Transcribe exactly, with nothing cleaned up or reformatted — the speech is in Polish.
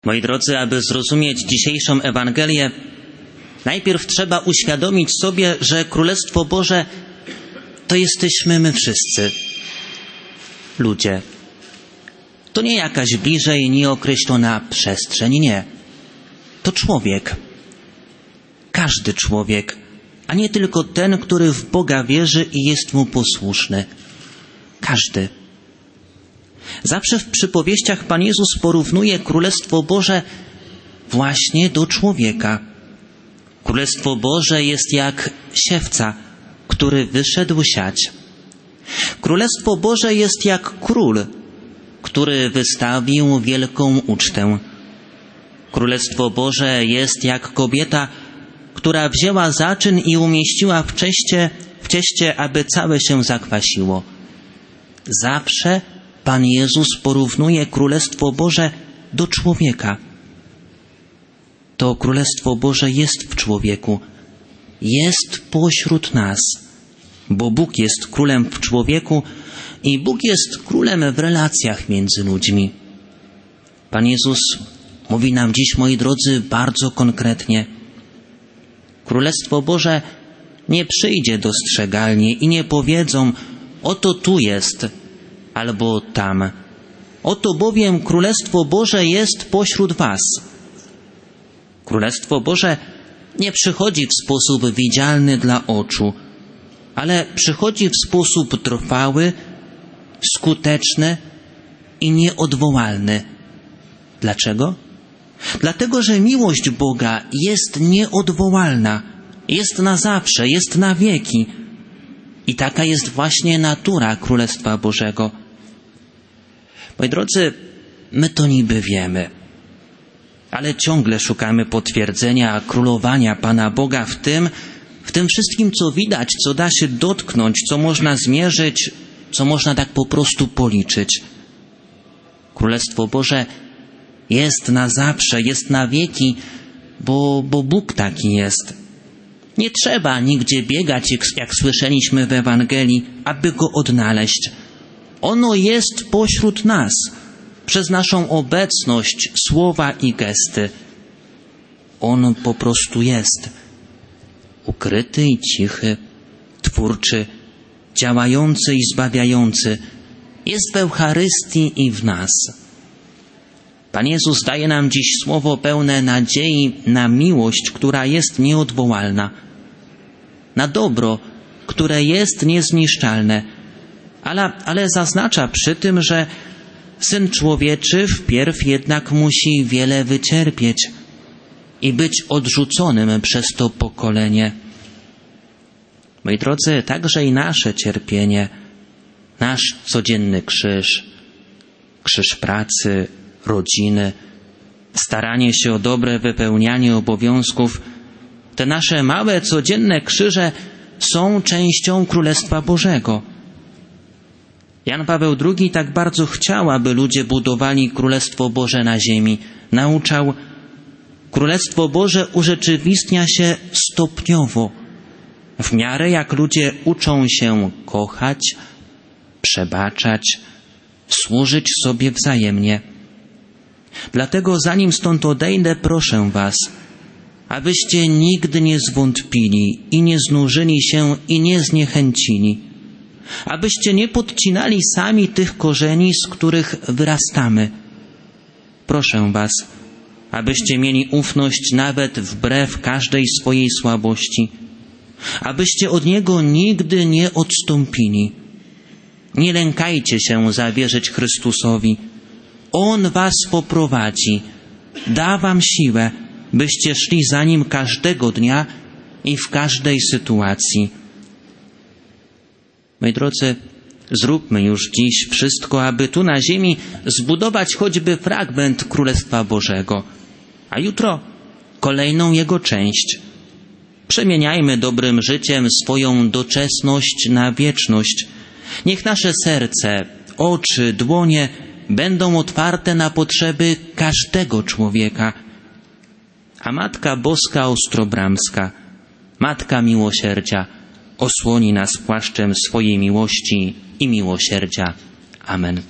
Moi drodzy, aby zrozumieć dzisiejszą Ewangelię, najpierw trzeba uświadomić sobie, że Królestwo Boże to jesteśmy my wszyscy, ludzie. To nie jakaś bliżej nieokreślona przestrzeń, nie. To człowiek. Każdy człowiek, a nie tylko ten, który w Boga wierzy i jest Mu posłuszny. Każdy. Zawsze w przypowieściach Pan Jezus porównuje Królestwo Boże właśnie do człowieka. Królestwo Boże jest jak siewca, który wyszedł siać. Królestwo Boże jest jak król, który wystawił wielką ucztę. Królestwo Boże jest jak kobieta, która wzięła zaczyn i umieściła w cieście, w cieście, aby całe się zakwasiło. Zawsze Pan Jezus porównuje Królestwo Boże do człowieka. To Królestwo Boże jest w człowieku, jest pośród nas, bo Bóg jest królem w człowieku i Bóg jest królem w relacjach między ludźmi. Pan Jezus mówi nam dziś, moi drodzy, bardzo konkretnie. Królestwo Boże nie przyjdzie dostrzegalnie i nie powiedzą: oto tu jest, albo tam. Oto bowiem Królestwo Boże jest pośród was. Królestwo Boże nie przychodzi w sposób widzialny dla oczu, ale przychodzi w sposób trwały, skuteczny i nieodwołalny. Dlaczego? Dlatego, że miłość Boga jest nieodwołalna, jest na zawsze, jest na wieki. I taka jest właśnie natura Królestwa Bożego. Moi drodzy, my to niby wiemy, ale ciągle szukamy potwierdzenia królowania Pana Boga w tym, w tym wszystkim, co widać, co da się dotknąć, co można zmierzyć, co można tak po prostu policzyć. Królestwo Boże jest na zawsze, jest na wieki, bo, bo Bóg taki jest. Nie trzeba nigdzie biegać, jak, jak słyszeliśmy w Ewangelii, aby Go odnaleźć. Ono jest pośród nas, przez naszą obecność, słowa i gesty. On po prostu jest. Ukryty i cichy, twórczy, działający i zbawiający. Jest w Eucharystii i w nas. Pan Jezus daje nam dziś słowo pełne nadziei na miłość, która jest nieodwołalna. Na dobro, które jest niezniszczalne. Ale, ale zaznacza przy tym, że Syn Człowieczy wpierw jednak musi wiele wycierpieć i być odrzuconym przez to pokolenie. Moi drodzy, także i nasze cierpienie, nasz codzienny krzyż, krzyż pracy, rodziny, staranie się o dobre wypełnianie obowiązków, te nasze małe, codzienne krzyże są częścią Królestwa Bożego. Jan Paweł drugi tak bardzo chciał, aby ludzie budowali Królestwo Boże na ziemi. Nauczał: Królestwo Boże urzeczywistnia się stopniowo, w miarę jak ludzie uczą się kochać, przebaczać, służyć sobie wzajemnie. Dlatego zanim stąd odejdę, proszę was, abyście nigdy nie zwątpili i nie znużyli się i nie zniechęcili, abyście nie podcinali sami tych korzeni, z których wyrastamy. Proszę was, abyście mieli ufność nawet wbrew każdej swojej słabości, abyście od Niego nigdy nie odstąpili. Nie lękajcie się zawierzyć Chrystusowi. On was poprowadzi, da wam siłę, byście szli za Nim każdego dnia i w każdej sytuacji. Moi drodzy, zróbmy już dziś wszystko, aby tu na ziemi zbudować choćby fragment Królestwa Bożego, a jutro kolejną jego część. Przemieniajmy dobrym życiem swoją doczesność na wieczność. Niech nasze serce, oczy, dłonie będą otwarte na potrzeby każdego człowieka. A Matka Boska Ostrobramska, Matka Miłosierdzia, osłoni nas płaszczem swojej miłości i miłosierdzia. Amen.